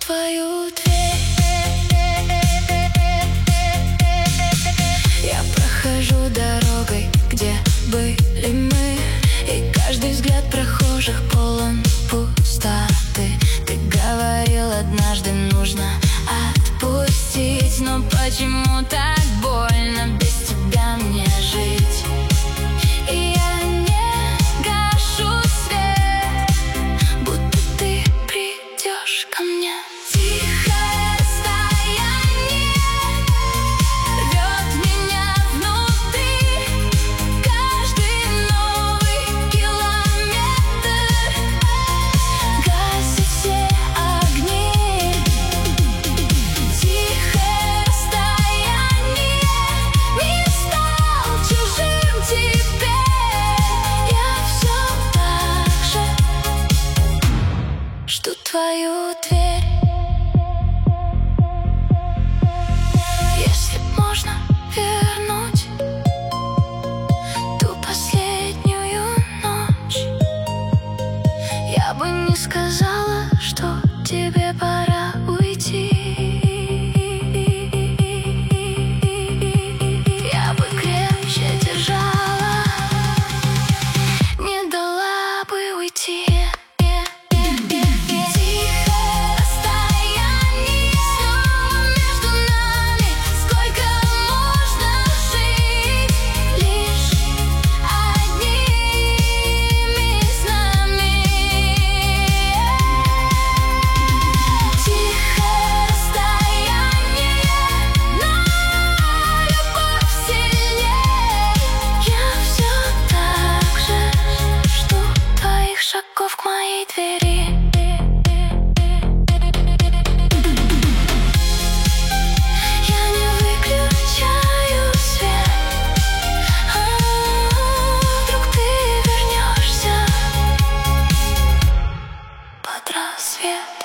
твою дверь. Я прохожу дорогой, где были мы, и каждый взгляд прохожих полон пустоты. Ты говорил, однажды нужно отпустить, но почему так больно без тебя мне жить? И я не гашу свет, будто ты придешь ко мне. Тихое расстояние рвет меня внутри, каждый новый километр гасит все огни. Тихое расстояние не стал чужим теперь. Я все так же жду твою дверь. Если б можно вернуть ту последнюю ночь, я бы не сказала, что тебе пора уйти. Я бы крепче держала, не дала бы уйти. Тихое расстояние между нами, сколько можно жить лишь одними снами. Тихое расстояние, но любовь сильней. Я все так же жду твоих шагов к моей двери. Я не выключаю свет, вдруг ты вернешься под рассвет.